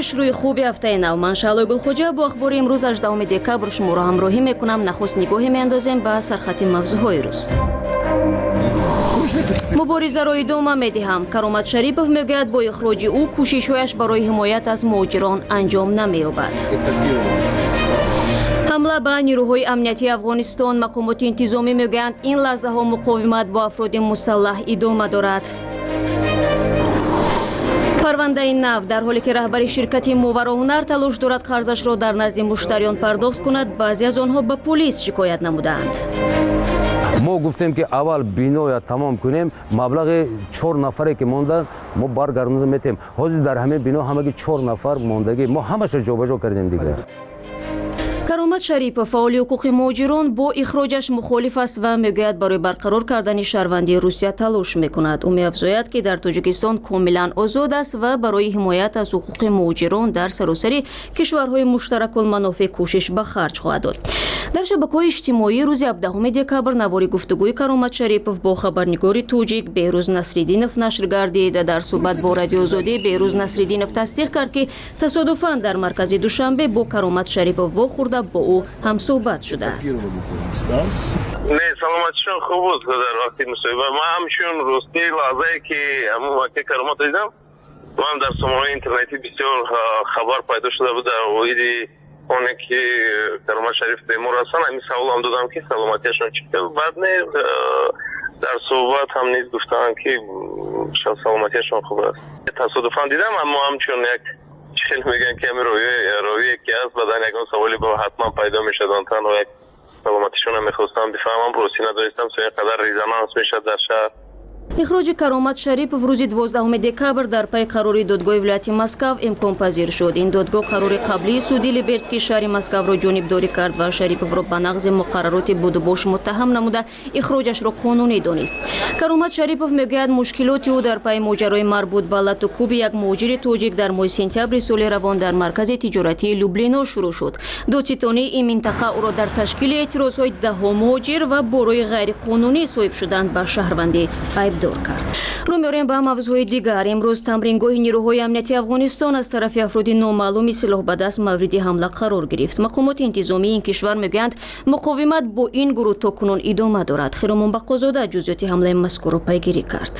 شروع خوبی هفته نو. من شعله گلخوجه با اخبار امروز 18 دکبر شما را همراهی میکنم. نخست نگاهی میاندازیم به سرخط موضوعهای روز. مبارزه را ادامه میدهم. کرامت شریپов میگوید با اخراج او کوشش‌هایش برای حمایت از مهاجران انجام نمی‌یابد. حمله به نیروهای امنیتی افغانستان. مقامات انتظامی میگویند این لحظه ها مقاومت با افراد مسلح ادامه دارد. پرونده نو در حالی که رهبر شرکت ماورا هنر تلاش دارد قرضش را در نزد مشتریان پرداخت کند، بعضی از آنها به پلیس شکایت نمودند. ما گفتیم که اول بینو یا تمام کنیم، مبلغ 4 نفری که موندن ما برگردونده میتیم. حاضر در همه بینو همه 4 نفر موندگی ما همش جابجا کردیم دیگه. کرامت شریپov فعال حقوق مهاجران با اخراجش مخالف است و میگوید برای برقرار کردن شهروندی روسیه تلاش میکند. او می‌افزاید که در تاجیکستان کاملا آزاد است و برای حمایت از حقوق مهاجران در سراسر کشورهای مشترک المنافع کوشش به خرج خواهد داد. در شبکه‌های اجتماعی روز 17 دکبر نوار گفتگوی کرامت شریپov با خبرنگار تاجیک بهروز نصرالدینov نشر گردید. در صحبت با رادیو آزادی بهروز نصرالدینov تصدیق کرد که تصادفاً در مرکز دوشنبه با کرامت شریپov واخورده با او هم صحبت شده است. نه سلامتیشون خوب بود در وقتی مصاحبه ما همشون راستی لحظه که همون وقتی کرامت دیدم من در شماره اینترنتی بسیار خبر پیدا شده بود در ویدی اونه که کرامت شریف تیمور هستن. همین سوال هم دادم که سلامتیشون چطور. بعد نه در صحبت هم نیز گفتن که شاید سلامتیشون خوب است. تصادفاً دیدم اما همچون یک چیل میگن که همین روی که هست بدن یکان سوالی با حتما پیدا میشه دانتن و یک سلامتیشون هم میخواستم بفهمم روسی ندارستم سوی قدر ریزنانس میشه در شهر. اخراج کرامت شریپov روز 12 دکبر در پی قراری دادگاه ولایت مسکو امکان پذیر شد. این دادگاه قرار قبلی سودی لیبرسکی شهر مسکو را جانبداری کرد و شریپov را به نقض مقررات بود و باش متهم نموده اخراجش را قانونی دانست. کرامت شریپov میگوید مشکلات او در پی ماجرای مربوط به لط و کوب یک مهاجر تاجیک در ماه سپتامبر سال روان در مرکز تجارتی لوبلینا شروع شد. دادستانی این منطقه او را در تشکیل اعتراضهای دهها مهاجر و برای غیر قانونی صاحب شدن به شهروندی دور کرد. رو می‌آوریم به موضوع دیگر. امروز تمرینگاه نیروهای امنیتی افغانستان از طرف افراد نامعلوم سلاح به دست مورد حمله قرار گرفت. مقامات انتظامی این کشور میگویند مقاومت با این گروه تاکنون ادامه دارد. خیرمان بقازاده جزئیات حمله مذکور را پیگیری کرد.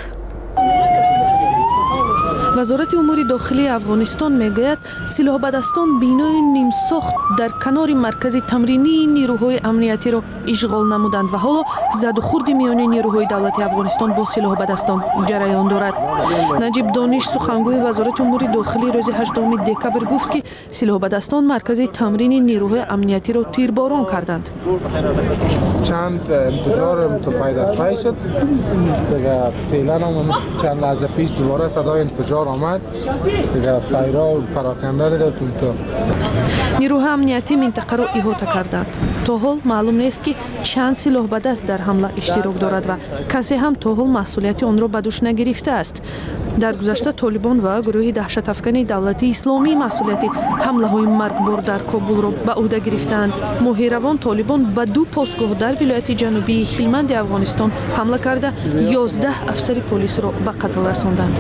وزارت امور داخلی افغانستان میگوید سلاح به دستان بینای نیم ساخت در کنار مرکز تمرینی نیروهای امنیتی را اشغال نمودند و حالا زد و خورد میان نیروهای دولتی افغانستان با سلاح به دستان جریان دارد. نجیب دانش سخنگوی وزارت امور داخلی روز 18 دکبر گفت که سلاح به دستان مرکز تمرین نیروهای امنیتی را تیرباران کردند. چند انفجار پیدا شد. دیگه فعلا چند لحظه پیش دوباره صدای انفجار آمد. دیگه فایرها و پراکنده دیگه تو نیروهای امنیتی منطقه را احاطه کردند. تا حال معلوم نیست که چند سلاح به دست در حمله اشتراک دارد و کسی هم تا حال مسئولیت آن را به دوش نگرفته است. در گذشته طالبان و گروه دهشت افکن دولتی اسلامی مسئولیت حمله های مرگبار در کابل را به عهده گرفتند. ماه روان طالبان به 2 پاسگاه در ولایت جنوبی هلمند افغانستان حمله کرده 11 افسر پلیس را به قتل رساندند.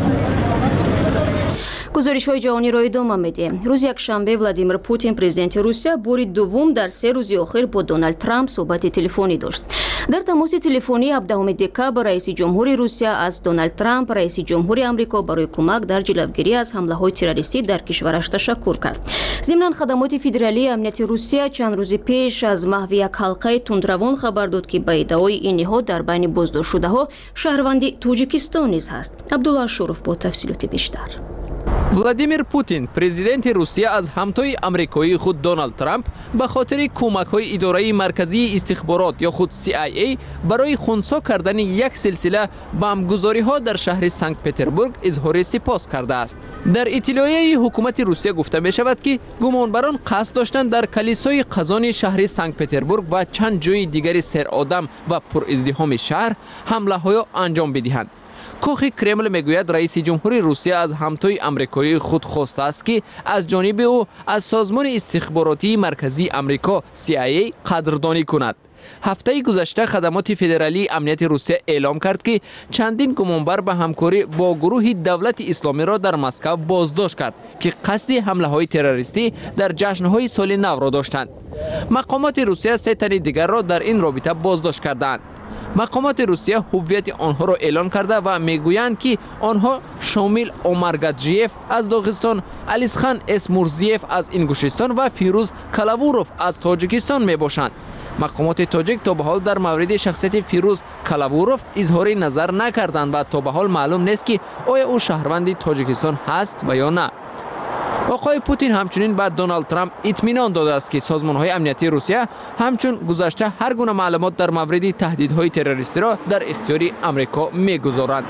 گزارش‌های جهانی را ادامه می‌دهیم. روز یکشنبه ولادیمیر پوتین پرزیدنت روسیه بار دوم در 3 روز اخیر با دونالد ترامپ صحبت تلفنی داشت. در تماس تلفنی 17 دکبر رئیس جمهوری روسیه از دونالد ترامپ رئیس جمهوری آمریکا برای کمک در جلوگیری از حمله‌های تروریستی در کشورش تشکر کرد. ضمناً خدمات فدرالی امنیت روسیه چند روز پیش از محو یک حلقه تندروان خبر داد که به ادعای این نهاد در بین بازداشت‌شده‌ها شهروند تاجیکستان نیز هست. عبدالله شروف با تفصیلات بیشتر. ولادیمیر پوتین پرزیدنت روسیه از همتای آمریکایی خود دونالد ترامپ به خاطر کمک‌های اداره مرکزی استخبارات یا خود CIA برای خنثی کردن یک سلسله بمبگذاری‌ها در شهر سنت پترزبورگ اظهار سپاس کرده است. در اطلاعیه حکومت روسیه گفته می شود که گمانبران قصد داشتند در کلیسای قزان شهر سنت پترزبورگ و چند جای دیگر سرآدم و پر ازدحام شهر حمله‌های انجام بدهند. کاخ کرمل میگوید رئیس جمهوری روسیه از همتای آمریکایی خود خواسته است که از جانب او از سازمان استخباراتی مرکزی آمریکا CIA قدردانی کند. هفته گذشته خدمات فدرالی امنیت روسیه اعلام کرد که چندین گمانبر به همکاری با گروه دولت اسلامی را در مسکو بازداشت کرد که قصد حمله های تروریستی در جشنهای سال نو را داشتند. مقامات روسیه 3 تن دیگر را در این رابطه بازداشت کردند. مقامات روسیه هویت آنها را اعلان کرده و میگویند که آنها شامل اومار گادژیف از داغستان، علیسخان اسمورزیف از انگوشستان و فیروز کلاوروف از تاجیکستان می باشند. مقامات تاجیک تا به حال در مورد شخصیت فیروز کلاوروف اظهار نظر نکردند و تا به حال معلوم نیست که آیا او شهروند تاجیکستان هست و یا نه. آقای پوتین همچنین به دونالد ترامپ اطمینان داده است که سازمان‌های امنیتی روسیه همچون گذشته هر گونه معلومات در مورد تهدیدهای تروریستی را در اختیار آمریکا می‌گذارند.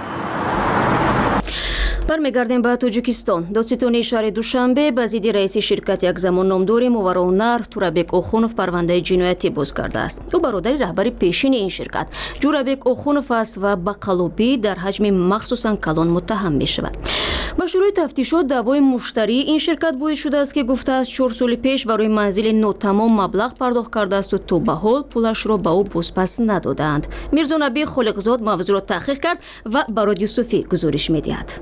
برمیگردیم به تاجیکستان. دادستانی شهر دوشنبه به ضد رئیس شرکت یک زمان نامدار موارونهر تورابک اوخونوف پرونده جنایتی باز کرده است. او برادر رهبر پیشین این شرکت جورابک اوخونوف است و به قلوبی در حجم مخصوصا کلان متهم می شود. با شروع تفتیشات دعوای مشتری این شرکت بویید شده است که گفته است 4 سال پیش برای منزل ناتمام مبلغ پرداخت کرده است و تا به حال پولش را به او بازپس ندادند. میرزا نبی خالقزاد موضوع را تحقیق کرد و به رادیو صوفی گزارش می‌دهد.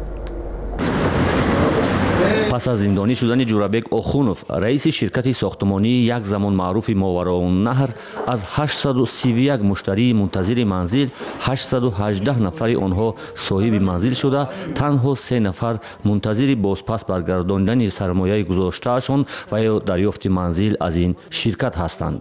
پس از زندانی شدن جورابک اوخونوف رئیس شرکت ساختمانی یک زمان معروف ماوراءالنهر از 831 مشتری منتظر منزل 818 نفر آنها صاحب منزل شده تنها 3 نفر منتظر بازپس برگرداندن سرمایه گذاشتهشان و یا دریافت منزل از این شرکت هستند.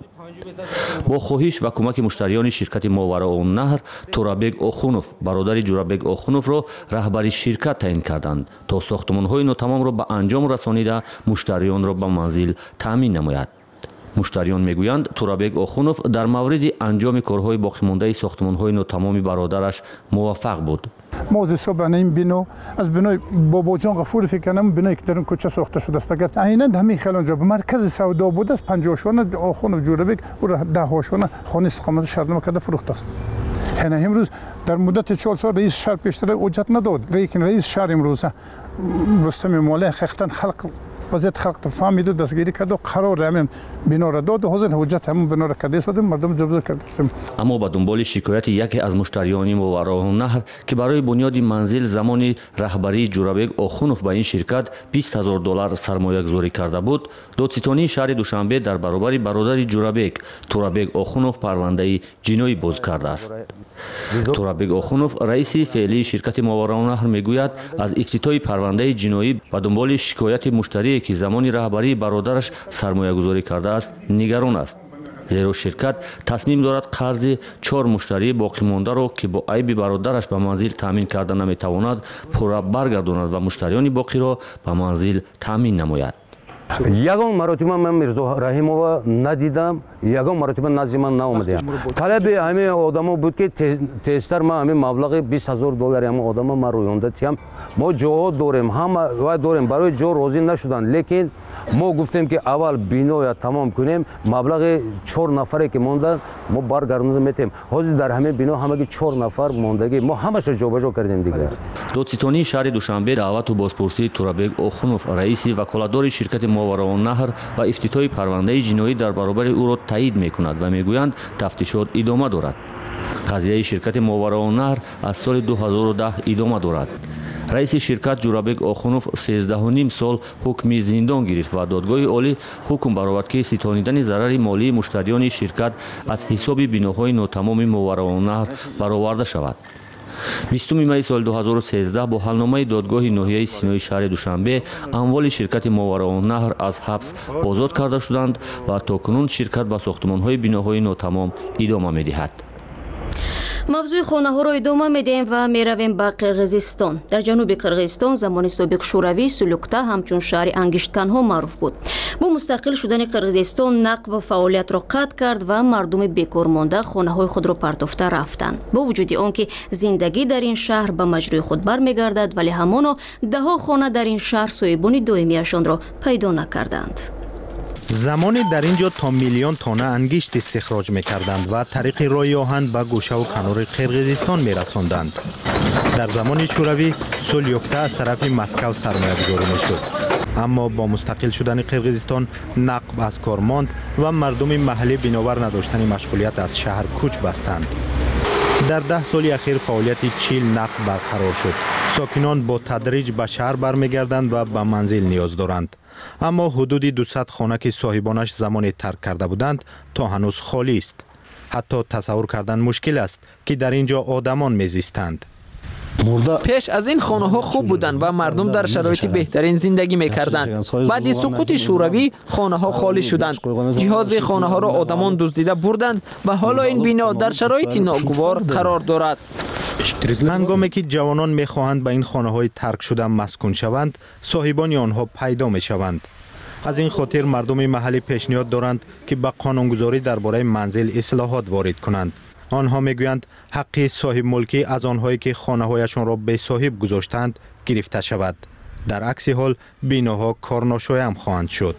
با خواهش و کمک مشتریان شرکت ماوراءالنهر تورابک اوخونوف برادر جورابک اوخونوف را رهبری شرکت تعیین کردند تا ساختمان‌های ناتمام را به انجام رسانیده مشتریان را به منزل تامین نماید. مشتریان میگویند تورابک اوخونوف در مورد انجام کارهای باقی مانده ساختمان‌های ناتمام برادرش موفق بود. ما از حساب این بنا از بنای بابا جان غفور فکر کنم بنایی که در این کوچه ساخته شده است اگر عیناً همین خیلی اونجا به مرکز سودا بود است 50 شونه اوخونوف جورابک او را 10 شونه خانه استقامت شهرداری کرده فروخته است. یعنی امروز در مدت 4 سال رئیس شهر پیشتر اجرت نداد. لیکن رئیس شهر امروز رستم ماله حقیقتا خلق وضعیت خلق فهمید و دستگیری کرد و قرار همین بنا را داد و حاضر حجت همون بنا را کرده است مردم جبران کرده. اما با دنبال شکایت یکی از مشتریان ماوراءالنهر که برای بنیاد منزل زمان رهبری جورابک اوخونوف با این شرکت $20,000 سرمایه گذاری کرده بود، دادستانی شهر دوشنبه در برابر برادر جورابک تورابک اوخونوف پرونده جنایی باز کرده است. تورابک اوخونوف رئیس فعلی شرکت ماوراءالنهر میگوید از افتتاح پرونده جنایی با دنبال شکایت مشتری که زمان رهبری برادرش سرمایه گذاری کرده است نگران است، زیرا شرکت تصمیم دارد قرض 4 مشتری باقی مانده را که با عیب برادرش به منزل تامین کرده نمیتواند پورا برگرداند و مشتریان باقی را به منزل تامین نماید. یگان مرتبه من میرزا رحیمова ندیدم، یگان مرتبه نزد من نیامده. طلب همه آدما بود که تستر ما همه مبلغ $20,000 همه آدما ما رویونده تیم. ما جا داریم هم و داریم برای جا راضی نشدن، لیکن ما گفتیم که اول بنا تمام کنیم مبلغ 4 نفری که ماندن ما برگردونده میتیم. حاضر در همه بنا همه 4 نفر ماندگی ما همش جابجا کردیم دیگه. دادستانی شهر دوشنبه دعوت و بازپرسی تورابک اوخونوف رئیس وکالتدار شرکت ماوراءالنهر و افتتاح پرونده جنایی در برابر او را تایید میکند و میگویند تفتیشات ادامه دارد. قضیه شرکت ماوراءالنهر از سال 2010 ادامه دارد. رئیس شرکت جورابک اوخونوف 13.5 سال حکم زندان گرفت و دادگاه عالی حکم برآورد که ستانیدن ضرر مالی مشتریان شرکت از حساب بناهای ناتمام ماوراءالنهر برآورده شود. 20 می سال 2013 با حلنامه دادگاه ناحیه سینای شهر دوشنبه اموال شرکت ماوراءالنهر از حبس آزاد کرده شدند و تاکنون شرکت به ساختمان‌های بناهای ناتمام ادامه می‌دهد. موضوع خانه‌ها را ادامه می‌دهیم و می‌رویم به قرقیزستان. در جنوب قرقیزستان زمان سابق شوروی سلوکتا همچون شهر انگشتکن‌ها معروف بود. با مستقل شدن قرقیزستان نقب فعالیت را قطع کرد و مردم بیکار مانده خانه‌های خود را پرتافته رفتند. با وجود آنکه زندگی در این شهر به مجروی خود برمیگردد، ولی همانا ده‌ها خانه در این شهر صاحبان دائمی‌شان را پیدا نکردند. زمانی در اینجا تا میلیون تانه انگشت استخراج میکردند و طریق راه آهن به گوشه و کنار قرقیزستان میرساندند. در زمان شوروی سولیوکتا از طرف مسکو سرمایه گذاری میشد، اما با مستقل شدن قرقیزستان نقب از کار ماند و مردم محلی بنابر نداشتن مشغولیت از شهر کوچ بستند. در 10 سال اخیر فعالیت چیل نقب برقرار شد. ساکنان با تدریج به شهر برمیگردند و به منزل نیاز دارند. اما حدود 200 خانه که صاحبانش زمان ترک کرده بودند تا هنوز خالی است. حتی تصور کردن مشکل است که در اینجا آدمان میزیستند. پیش از این خانه ها خوب بودند و مردم در شرایط بهترین زندگی میکردند. بعد از سقوط شوروی خانه ها خالی شدند. جهاز خانه ها را آدمان دزدیده بردند و حالا این بنا در شرایط ناگوار قرار دارد. هنگامی که جوانان میخواهند به این خانه های ترک شده مسکون شوند، صاحبان آنها پیدا میشوند. از این خاطر مردم محلی پیشنهاد دارند که به قانونگذاری درباره منزل اصلاحات وارد کنند. آنها میگویند حق صاحب ملکی از آنهایی که خانه هایشان را به صاحب گذاشتند گرفته شود. در عکس حال بیناها کارناشایم خواهند شد.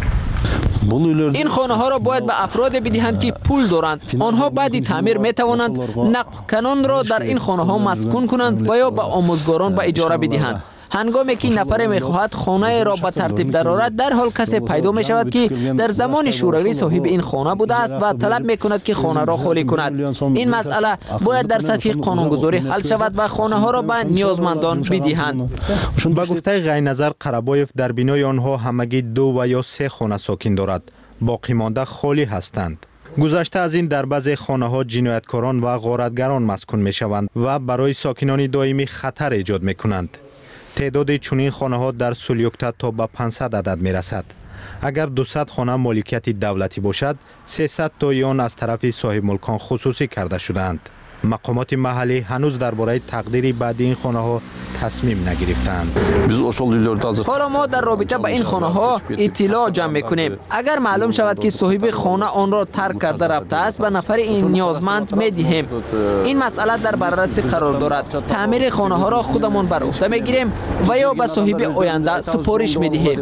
این خانه ها را باید به افراد بدهند که پول دارند. آنها بعد تعمیر می توانند نقب کنان را در این خانه ها مسکون کنند و یا به آموزگاران به اجاره بدهند. هنگامی که نفر میخواهد خانه را به ترتیب درآورد، در حال کسی پیدا می شود که در زمان شوروی صاحب این خانه بوده است و طلب می کند که خانه را خالی کند. این مسئله باید در سطح قانونگذاری حل شود و خانه ها را به نیازمندان بدهند. به گفته غیرنظر قربایف در بینای آنها همگی 2 و یا 3 خانه ساکن دارد. باقی مانده خالی هستند. گذشته از این در بعضی خانه ها جنایتکاران و غارتگران مسکون می شوند و برای ساکنان دائمی خطر ایجاد می کنند. تعداد چنین خانه ها در سولیوکتا تا به 500 عدد می رسد. اگر 200 خانه مالکیت دولتی باشد، 300 تا آن از طرف صاحب ملکان خصوصی کرده شدند. مقامات محلی هنوز درباره تقدیر بعدی این خانه ها تصمیم نگرفتند. حالا ما در رابطه با این خانه ها اطلاع جمع میکنیم. اگر معلوم شود که صاحب خانه آن را ترک کرده رفته است، به نفر این نیازمند میدهیم. این مسئله در بررسی قرار دارد. تعمیر خانه ها را خودمان بر عهده میگیریم و یا به صاحب آینده سپارش میدهیم.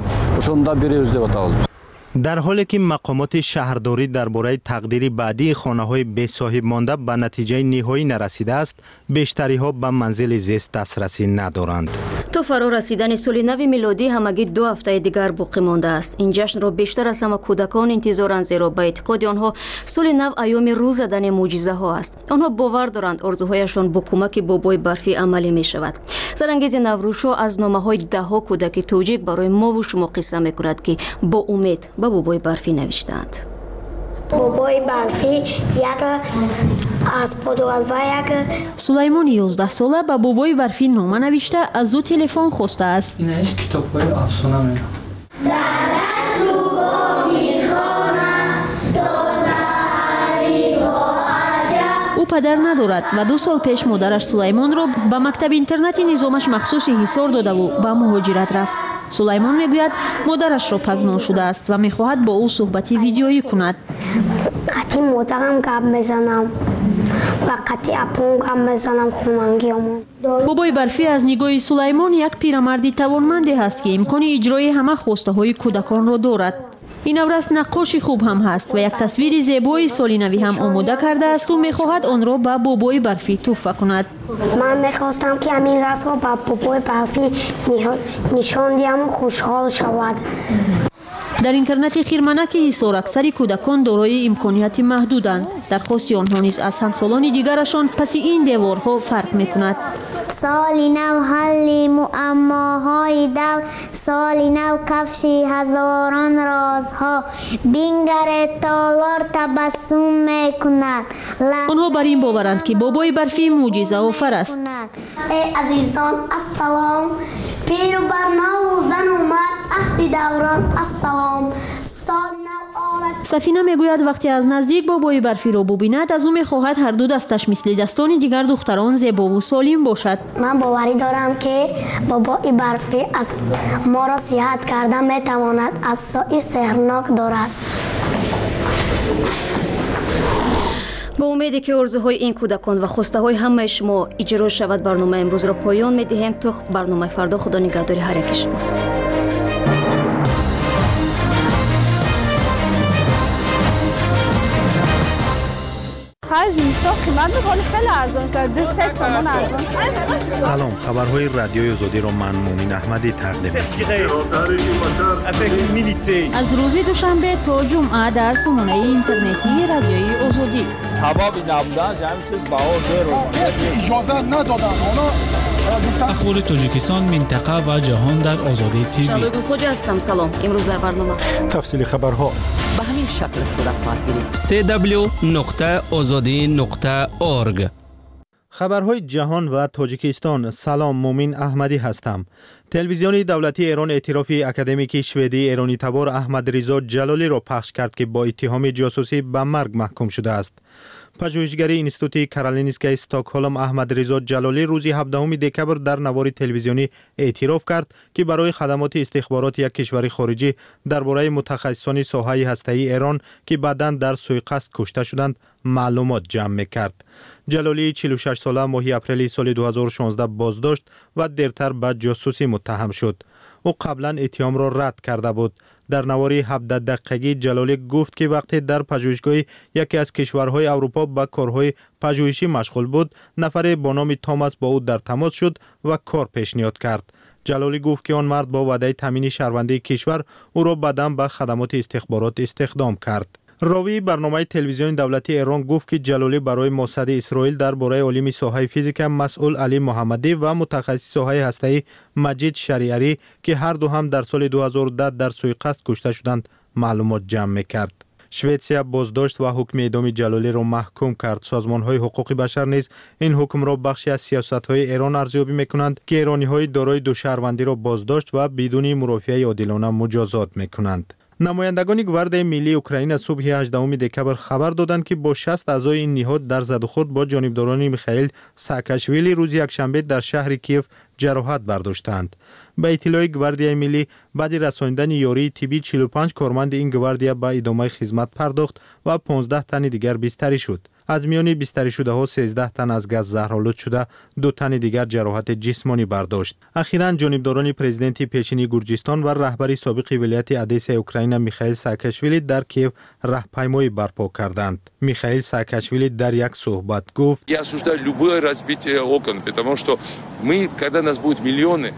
در حالی که مقامات شهرداری درباره تقدیر بعدی خانه‌های بی صاحب مانده به نتیجه نهایی نرسیده است، بیشتری ها به منزل زیست دسترسی ندارند. تا فرا رسیدن سال نو میلادی همگی 2 هفته دیگر باقی مانده است. این جشن را بیشتر از همه کودکان انتظارند، زیرا به اعتقاد آنها سال نو ایام روز زدن معجزه ها است. آنها باور دارند آرزوهایشان با کمک بابای برفی عملی می شود. سرانگیز نوروز از نامه‌های ده‌ها کودک توجیک برای ما و شما قصه می‌کند که با امید به بابای برفی نوشتند. بابای برفی یک اسب دارد و یک سلیمان 11 ساله به بابای برفی نامه نوشته از او تلفن خواسته است. این کتاب‌های افسانه می‌رم. او پدر ندارد و 2 سال پیش مادرش سلیمان را به مکتب اینترنتی نظامش مخصوصی حصار داده و به مهاجرت رفت. سلیمان میگوید مادرش را پزمان شده است و میخواهد با او صحبتی ویدیویی کند. قطعی مادرم گپ میزنم و قطعی اپون گپ میزنم خوننگیامون. بابای برفی از نگاه سلیمان یک پیرمردی توانمندی است که امکان اجرای همه خواسته های کودکان را دارد. این نورست نقاشی خوب هم هست و یک تصویر زیبای سال نوی هم آماده کرده است و میخواهد آن را به بابای برفی تحفه کند. من میخواستم که همین رسم را به بابای برفی نشان دهم و خوشحال شود. در اینترنت خیرمنک حصار اکثر کودکان دارای امکانیت محدودند. درخواست آنها نیز از همسالان دیگرشان پس این دیوارها فرق میکند. سالی نو حل معماهای دو، سالی نو کفشی هزاران رازها، بینگر تالار تبسم میکند. آنها بر این باورند که بابای برفی معجزه آفر است. ای عزیزان السلام، پیر و برنو زن اومد عهد دوران السلام. سفینه میگوید وقتی از نزدیک بابای برفی را ببیند از او میخواهد هر دو دستش مثل دستان دیگر دختران زیبا و سالم باشد. من باوری دارم که بابای برفی از ما را صحت کرده میتواند از سایه سحرناک دارد. با امیدی که آرزوهای این کودکان و خواسته های همه شما اجرا شود، برنامه امروز را پایان میدهیم تا برنامه فردا. خدا نگهدار هر یک شما. آخر زمستان قیمت میکنه خیلی ارزان شده 3 تومان ارزان شده. سلام، خبرهای رادیوی آزادی را من مومین احمدی تقدیم از روز دوشنبه تا جمعه در سامانه اینترنتی رادیوی آزادی حبابی نبودن همین چیز بهار اجازه ندادن اخبار تاجیکستان، منطقه و جهان در آزادی تیوی. شبگون خوجه هستم. سلام. امروز در برنامه تفصیل خبرها به همین شکل صورت خواهد گرفت. www.azadi.org. خبرهای جهان و تاجیکستان. سلام، مومین احمدی هستم. تلویزیون دولتی ایران اعتراف اکادمیک شوئدی ایرانی تبار احمد رضا جلالی را پخش کرد که با اتهام جاسوسی به مرگ محکوم شده است. پژوهشگری اینستیتوت کارولینسکای استکهلم احمد رضا جلالی روز 17 دکبر در نوار تلویزیونی اعتراف کرد که برای خدمات استخبارات یک کشور خارجی درباره متخصصان ساحه هسته‌ای ایران که بعداً در سوءقصد کشته شدند معلومات جمع می‌کرد. جلالی 46 ساله ماه اپریل سال 2016 بازداشت و دیرتر به جاسوسی متهم شد. او قبلا اتهام را رد کرده بود. در نواری 17 دقیقه‌ای جلالی گفت که وقتی در پژوهشگاه یکی از کشورهای اروپا به کارهای پژوهشی مشغول بود، نفری با نام توماس با او در تماس شد و کار پیشنهاد کرد. جلالی گفت که آن مرد با وعده تامین شهروندی کشور او را بعداً به خدمات استخبارات استخدام کرد. راوی برنامه تلویزیون دولتی ایران گفت که جلالی برای موساد اسرائیل درباره عالم ساحه فیزیک مسئول علی محمدی و متخصص ساحه هسته‌ای مجید شریعری که هر دو هم در سال 2010 در سوءقصد کشته شدند معلومات جمع می‌کرد. شوئدیا بازداشت و حکم اعدام جلالی را محکوم کرد. سازمان‌های حقوق بشر نیز این حکم را بخشی از سیاست‌های ایران ارزیابی می‌کنند که ایرانی‌های دارای دو شهروندی را بازداشت و بدون مرافعه عادلانه مجازات می‌کنند. نمایندگان گوارد ملی اوکراین از صبح 18 دکبر خبر دادند که با 60 اعضای این نهاد در زدوخورد با جانبداران میخائیل ساکاشویلی روز یکشنبه در شهر کیف جراحت برداشتند. به اطلاع گواردیای ملی بعد رساندن یاری طبی 45 کارمند این گواردیا به ادامه خدمت پرداخت و 15 تن دیگر بستری شد. از میان بستری شده ها 13 تن از گاز زهرآلود شده، 2 تن دیگر جراحت جسمانی برداشت. اخیراً جانبداران پرزیدنت پیشین گرجستان و رهبر سابق ولایت ادیسا اوکراین میخائیل ساکاشویلی در کیف راهپیمایی برپا کردند. میخائیل ساکاشویلی در یک صحبت گفت: Я осуждаю любое разбитие окон, потому что мы, когда нас будет миллионы.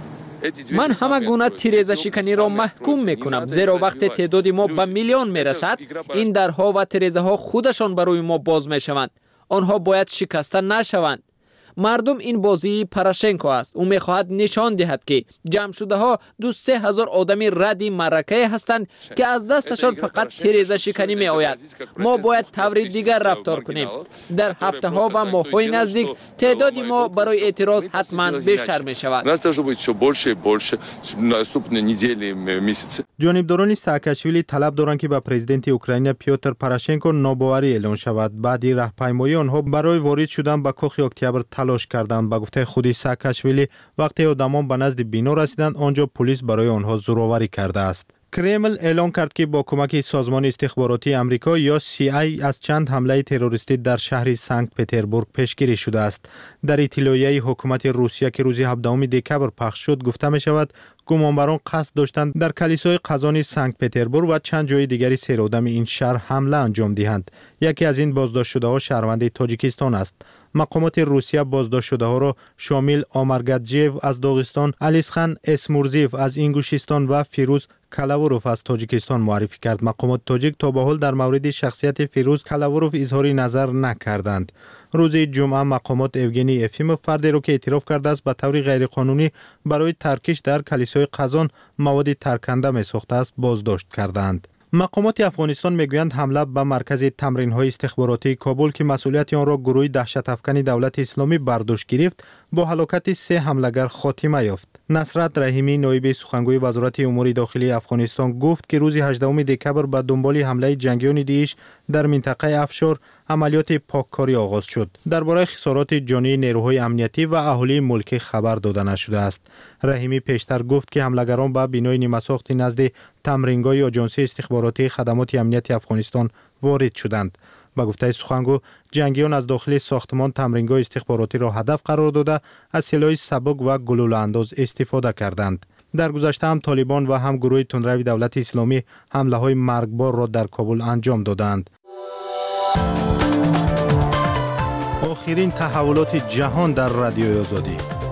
من همه گونه تیره‌زنی شکنی را محکوم میکنم، زیرا وقتی تعداد ما به میلیون میرسد این درها و تیره‌زنی ها خودشان برای ما باز میشوند. آنها باید شکسته نشوند. مردم این بازی پراشنکو است. او میخواهد نشان دهد که جمع شده ها 2-3 هزار آدمی ردی معرکه هستند که از دستشان فقط تیره‌زنی شکنی می آید. ما باید طوری دیگر رفتار کنیم. در هفته ها و ماه های نزدیک تعداد ما برای اعتراض حتما بیشتر می شود. جانبداران ساکاشویلی طلب دارند که به پرزیدنت اوکراین پیوتر پراشنکو ناباوری اعلان شود. بعد راهپیمایی آنها برای وارد شدن به کاخ اکتبر تلاش کردند. به گفته خود ساکاشویلی وقتی آدمان به نزد بنا رسیدند آنجا پلیس برای آنها زورآوری کرده است. کرمل اعلام کرد که با کمک سازمان استخباراتی آمریکا یا CIA از چند حمله تروریستی در شهر سنت پترزبورگ پیشگیری شده است. در اطلاعیه حکومت روسیه که روز 17 دکبر پخش شد گفته می شود گمانبران قصد داشتند در کلیسای قزان سنت پترزبورگ و چند جای دیگری سرآدم این شهر حمله انجام دهند. یکی از این بازداشت شده ها شهروند تاجیکستان است. مقامات روسیه بازداشت شده ها را شامل آمرگادژیو از داغستان، علیسخان اسمورزیو از انگوشیستان و فیروز کلاوروف از تاجیکستان معرفی کرد. مقامات تاجیک تا به حال در مورد شخصیت فیروز کلاوروف اظهار نظر نکردند. روز جمعه مقامات اوگنی افیموف فردی را که اعتراف کرده است به طور غیرقانونی برای ترکش در کلیسای قزان مواد ترکنده می‌ساخته است بازداشت کردند. مقامات افغانستان میگویند حمله به مرکز تمرین‌های استخباراتی کابل که مسئولیت آن را گروه دهشت افکنی دولت اسلامی برداشت گرفت با هلاکت 3 حمله‌گر خاتمه یافت. نصرت رحیمی نایب سخنگوی وزارت امور داخلی افغانستان گفت که روز 18 دکبر به دنبال حمله جنگیان داعش در منطقه افشار عملیات پاککاری آغاز شد. درباره خسارات جانی نیروهای امنیتی و اهالی ملکی خبر داده نشده است. رحیمی پیشتر گفت که حمله‌گران به بنای نیمه‌ساخت نزد تمرینگاه آژانس استخباراتی خدمات امنیتی افغانستان وارد شدند. با گفته سخنگو جنگیان از داخل ساختمان تمرینگاه استخباراتی را هدف قرار داده از سلاح سبک و گلوله انداز استفاده کردند. در گذشته هم طالبان و هم گروه تندروی دولت اسلامی حمله های مرگبار را در کابل انجام دادند. آخرین تحولات جهان در رادیوی آزادی.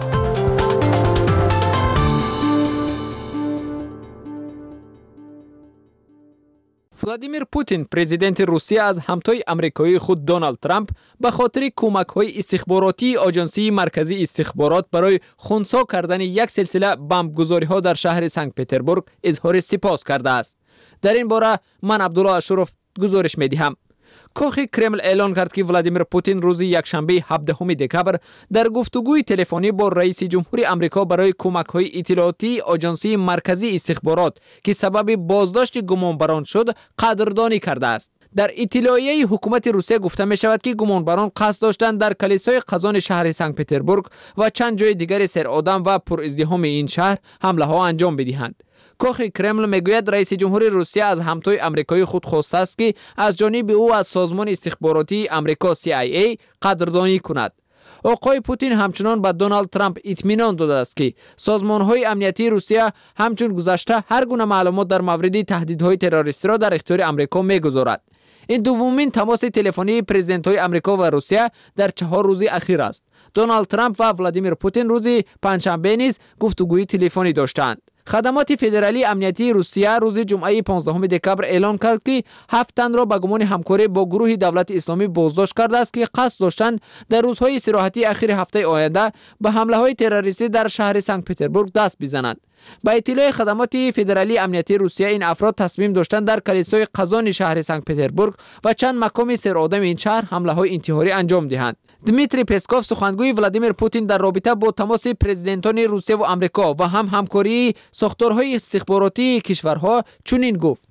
ولادیمیر پوتین پرزیدنت روسیه از همتای آمریکایی خود دونالد ترامپ به خاطر کمک‌های استخباراتی آژانسی مرکزی استخبارات برای خنثی کردن یک سلسله بمبگذاری‌ها در شهر سنت پتربورگ اظهار سپاس کرده است. در این باره من عبدالله اشرف گزارش می‌دهم. کاخ کرمل اعلان کرد که ولادیمیر پوتین روز یکشنبه 17 دکبر در گفتگوی تلفنی با رئیس جمهور آمریکا برای کمک‌های اطلاعاتی آژانسی مرکزی استخبارات که سبب بازداشت گمانبران شد قدردانی کرده است. در اطلاعیه حکومت روسیه گفته می شود که گمانبران قصد داشتند در کلیسای قزان شهر سنت پتربورگ و چند جای دیگر سرآدم و پر ازدحام این شهر حمله ها انجام بدهند. کاخ کرمل میگوید رئیس جمهور روسیه از همتای آمریکایی خود خواسته است که از جانب او از سازمان استخباراتی آمریکا CIA قدردانی کند. آقای پوتین همچنان به دونالد ترامپ اطمینان داده است که سازمان‌های امنیتی روسیه همچون گذشته هر گونه معلومات در مورد تهدیدهای تروریستی را در اختیار آمریکا می‌گذارد. این دومین تماس تلفنی پرزیدنت‌های آمریکا و روسیه در 4 روز اخیر است. دونالد ترامپ و ولادیمیر پوتین روز پنجشنبه نیز گفتگوی تلفنی داشتند. خدمات فدرالی امنیتی روسیه روز جمعه 15 دکبر اعلان کرد که 7 تن را به گمان همکاری با گروه دولت اسلامی بازداشت کرده است که قصد داشتند در روزهای استراحتی اخیر هفته آینده به حمله‌های تروریستی در شهر سنت پتربورگ دست بزنند. با اطلاع خدمات فدرالی امنیتی روسیه این افراد تصمیم داشتند در کلیسای قزان شهر سنت پتربورگ و چند مقام سرآدم این شهر حمله‌های انتحاری انجام دهند. دمیتری پسکوف سخنگوی ولادیمیر پوتین در رابطه با تماس پرزیدنتان روسیه و آمریکا و همکاری ساختارهای استخباراتی کشورها چنین گفت: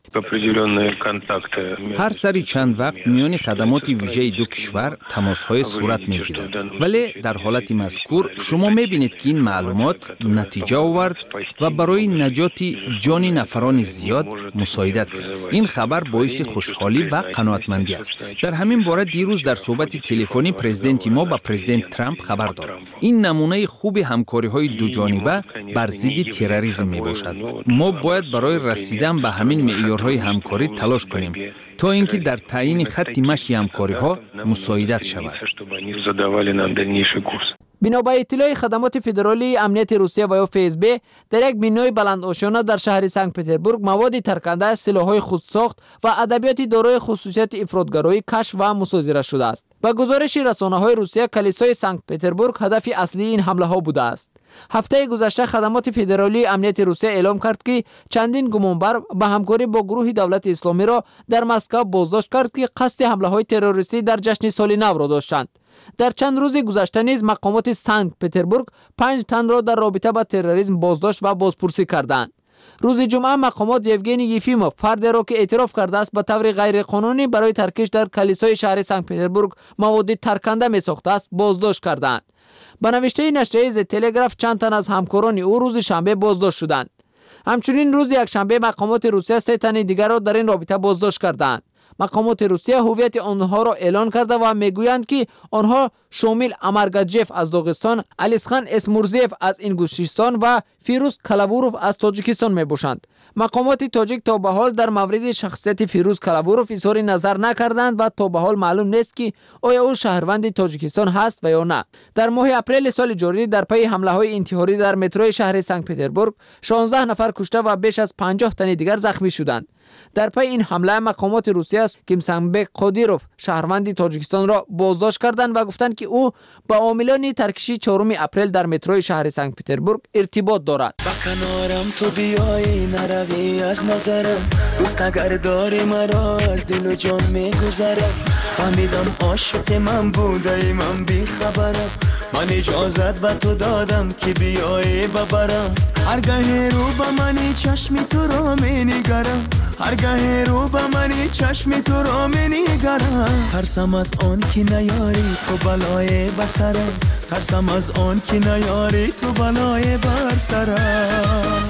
هر سری چند وقت میان خدمات ویژه دو کشور تماس‌های صورت می‌گیرد، ولی در حالت مذکور شما می‌بینید که این معلومات نتیجه آورد و برای نجات جان نفران زیاد مساعدت کرد. این خبر باعث خوشحالی و قناعتمندی است. در همین باره دیروز در صحبت تلفنی پرزیدنت ما با پرزیدنت ترامپ خبر داد. این نمونه خوب همکاری‌های دو جانبه بر ضد تروریسم میباشد. ما باید برای رسیدن به همین معیارهای همکاری تلاش کنیم تا اینکه در تعیین خط مشی همکاری‌ها مساعدت شود. بنابر اطلاع خدمات فدرالی امنیت روسیه و یا FSB در یک بنای بلندآشیانه در شهر سنت پتربورگ مواد ترکنده، سلاح‌های خودساخت و ادویات دارای خصوصیت افراطگرایی کشف و مصادره شده است. با گزارش رسانه‌های روسیه کلیسای سنت پتربورگ هدف اصلی این حمله‌ها بوده است. هفته گذشته خدمات فدرالی امنیت روسیه اعلام کرد که چندین گمانبر به همکاری با گروه دولت اسلامی را در مسکو بازداشت کرد که قصد حمله‌های تروریستی در جشن سال نو را داشتند. در چند روز گذشته نیز مقامات سنت پتربورگ 5 تن را در رابطه با تروریسم بازداشت و بازپرسی کردند. روز جمعه مقامات یوگنی یفیموف، فردی را که اعتراف کرده است به طور غیرقانونی برای ترکش در کلیسای شهر سنت پتربورگ مواد ترکنده می‌ساخته است، بازداشت کردند. به نوشته نشریه ز تلگراف چند تن از همکاران او روز شنبه بازداشت شدند. همچنین روز یکشنبه مقامات روسیه 3 تن دیگر را در این رابطه بازداشت کردند. مقامات روسیه هویت آنها را اعلان کرده و میگویند که آنها شامل امرگاجیف از داغستان، علیسخان اسمورزیف از اینگوشیستان و فیروز کلاوروف از تاجیکستان میباشند. مقامات تاجیک تا به حال در مورد شخصیت فیروز کلاوروف اظهار نظر نکردند و تا به حال معلوم نیست که آیا او شهروند تاجیکستان هست و یا نه. در ماه اپریل سال جاری در پی حمله‌های انتحاری در متروی شهر سنت پتربورگ 16 نفر کشته و بیش از 50 تن دیگر زخمی شدند. در پی این حمله مقامات روسیه است کیمسانبک قادیروف شهروند تاجیکستان را بازداشت کردند و گفتند که او با عاملان ترکشی 4 اپریل در متروی شهر سنت پتربورگ ارتباط دارد. کنارم تو بیایی نروی از نظرم، دوست اگر داری مرا از دل و جان میگذرم. فهمیدم عاشق من بوده من بی خبرم، من اجازت به تو دادم که بیایی ببرم. هرگاه رو به منی چشمی تو را می‌نگرم، هرگاه رو به منی چشمی تو را می‌نگرم. ترسم از آن که نیاری تو بلای بسرم، ترسم از آن که نیاری تو بلای بر سرم.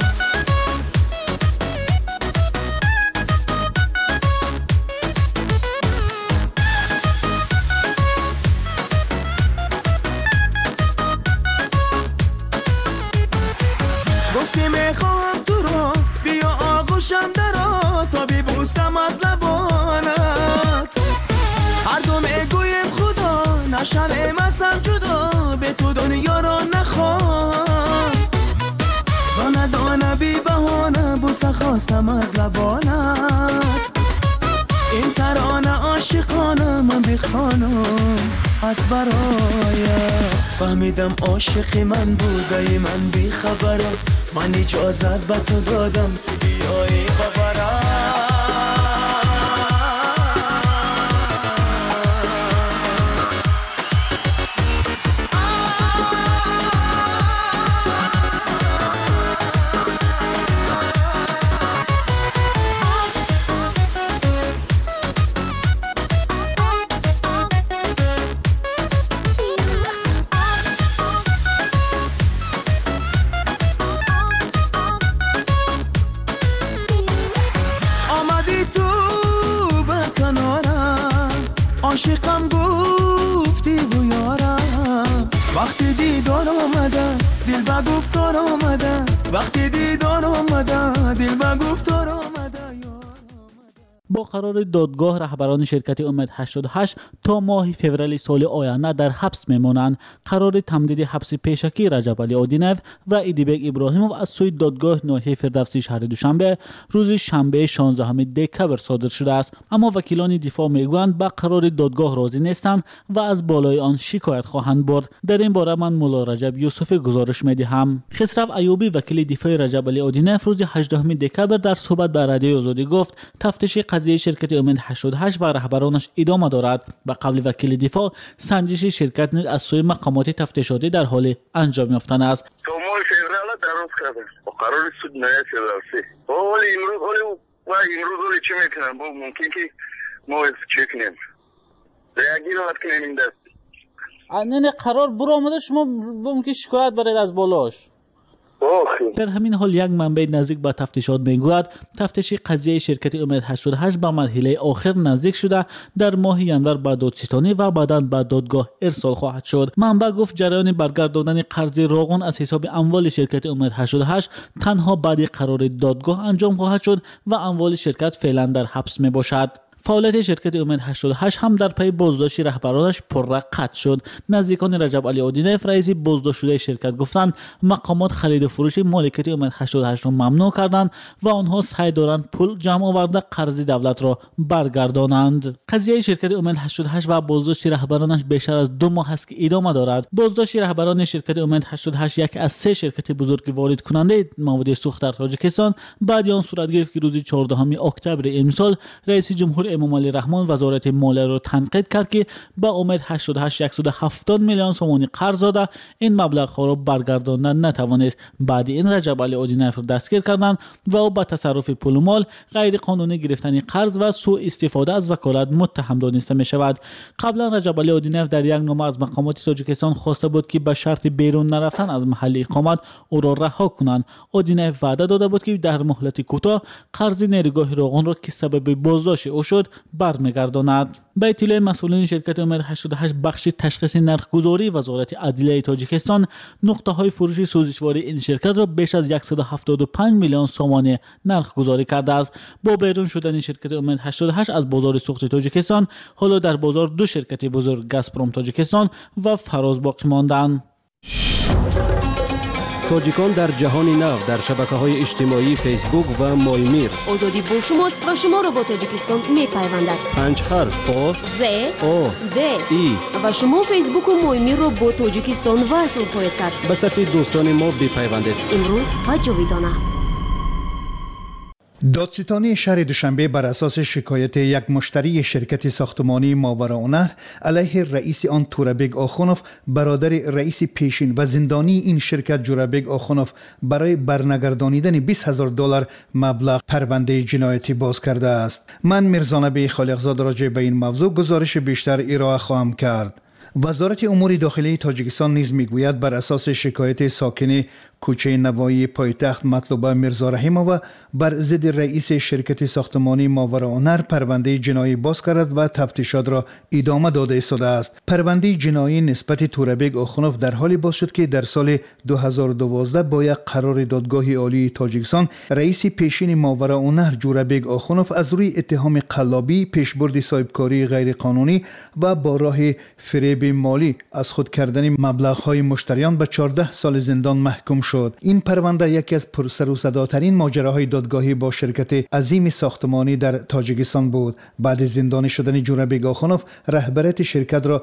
گفتی میخوام تو رو بیا آغوشم درا تا ببوسم از لبانت. هر دو میگویم خدا باشم امسم جدا به تو دنیا را نخوام دانه دانه بی بهانه بوسه خواستم از لبانت این ترانه عاشقانه من بخوانم از برایت فهمیدم عاشق من بوده من بی خبرم من اجازت به تو دادم بیایی ببرم عاشقم گفتی بیارم وقتی دیدار آمده دل به گفتار آمده وقتی دیدار آمده دل به گفتار آمده. با قرار دادگاه رهبران شرکت امید 88 تا ماه فوریه سال آینده در حبس میمانند. قرار تمدید حبس پیشکی رجب علی آدینف و ایدیبک ابراهیموف از سوی دادگاه ناحیه فردوسی شهر دوشنبه روز شنبه 16 دکبر صادر شده است، اما وکیلان دفاع میگویند با قرار دادگاه راضی نیستند و از بالای آن شکایت خواهند برد. در این باره من مولا رجب یوسف گزارش میدهم. خسرو ایوبی وکیل دفاع رجب علی آدینف روز 18 دکبر در صحبت با رادیو آزادی گفت تفتیش قضیه شرکت امید 88 و رهبرانش ادامه دارد و قبل وکیل دفاع سنجش شرکت نیز از سوی مقامات تفتیشاتی در حال انجام یافتن است. تا ماه فوریه درست کردن با قرار سود نهایی فردوسی ولی امروز چی میکنن با ممکن که ما چک کنیم ریاگیر وقت کنیم این دست نه قرار برو آمده شما ممکن شکایت برید از بالاش. در همین حال یک منبع نزدیک به تفتیشات میگوید تفتیش قضیه شرکت امید 88 به مرحله آخر نزدیک شده در ماه ینور به دادستانی و بعدا به دادگاه ارسال خواهد شد. منبع گفت جریان برگرداندن قرض راغون از حساب اموال شرکت امید 88 تنها بعد قرار دادگاه انجام خواهد شد و اموال شرکت فعلا در حبس می باشد. فعالیت شرکت امید 88 هم در پی بازداشت رهبرانش پررقت شد. نزدیکان رجب علی آدینف رئیس بازداشت شده شرکت گفتند مقامات خرید و فروش مالکیت امید 88 را ممنوع کردند و آنها سعی دارند پول جمع آورده قرض دولت را برگردانند. قضیه شرکت امید 88 و بازداشت رهبرانش بیشتر از 2 ماه است که ادامه دارد. بازداشت رهبران شرکت امید 88 یک از 3 شرکت بزرگ وارد کننده مواد سوخت در تاجیکستان بعد آن صورت گرفت که روز 14 اکتبر امسال رئیس جمهور امام علی رحمان وزارت مالیه را تنقید کرد که با امید 88 170 میلیون سومانی قرض داده این مبلغ را برگرداندن نتوانست. بعد این رجب علی آدینف را دستگیر کردند و او با تصرف پول و مال غیر قانونی گرفتن قرض و سوء استفاده از وکالت متهم دانسته می شود. قبلا رجب علی آدینف در یک نامه از مقامات تاجیکستان خواسته بود که به شرط بیرون نرفتن از محل اقامت او را رها کنند. آدینف وعده داده بود که در مهلت کوتاه قرض نیروگاه راغون را که سبب بازداشت او شد برمیگرداند. به اطلاع مسئولین شرکت امید 88 بخش تشخیص نرخ‌گذاری وزارت عدلیه تاجیکستان نقطه‌های فروش سوزشوار این شرکت را بیش از 175 میلیون سومانی نرخ‌گذاری کرده است. با بیرون شدن شرکت امید 88 از بازار سوخت تاجیکستان حالا در بازار 2 شرکت بزرگ گازپروم تاجیکستان و فراز باقی ماندند. تاجیکان در جهان نو در شبکه‌های اجتماعی فیسبوک و مایمیر. آزادی با شماست و شما را با تاجیکستان می‌پیوندد. 5 حرف آ ز او د ای و شما فیسبوک و مایمیر را با تاجیکستان وصل خواهید کرد. به صفحه دوستان ما بپیوندید. امروز و جاویدانه. دادستانی شهر دوشنبه بر اساس شکایت یک مشتری شرکت ساختمانی ماوراءالنهر علیه رئیس آن تورابک آخونوف برادر رئیس پیشین و زندانی این شرکت جورابک آخونوف برای برنگردانیدن $20,000 مبلغ پرونده جنایتی باز کرده است. من میرزانبی خالقزاد راجع به این موضوع گزارش بیشتر ارائه خواهم کرد. وزارت امور داخلی تاجیکستان نیز میگوید بر اساس شکایت ساکن کوچه نوایی پایتخت مطلوبه میرزا رحیمووا بر ضد رئیس شرکت ساختمانی ماوراءالنهر پرونده جنایی باز کرد و تفتیشات را ادامه داده ایستاده است. پرونده جنایی نسبت تورابک آخونوف در حالی باز شد که در سال 2012 با یک قرار دادگاه عالی تاجیکستان رئیس پیشین ماوراءالنهر جورابک آخونوف از روی اتهام قلابی، پیشبرد صاحبکاری غیرقانونی و با راه فریب مالی از خود کردن مبلغ‌های مشتریان به 14 سال زندان محکوم شد. این پرونده یکی از پرسر و صداترین ماجراهای دادگاهی با شرکت عظیم ساختمانی در تاجیکستان بود. بعد از زندانی شدن جورابک آخونوف رهبریت شرکت را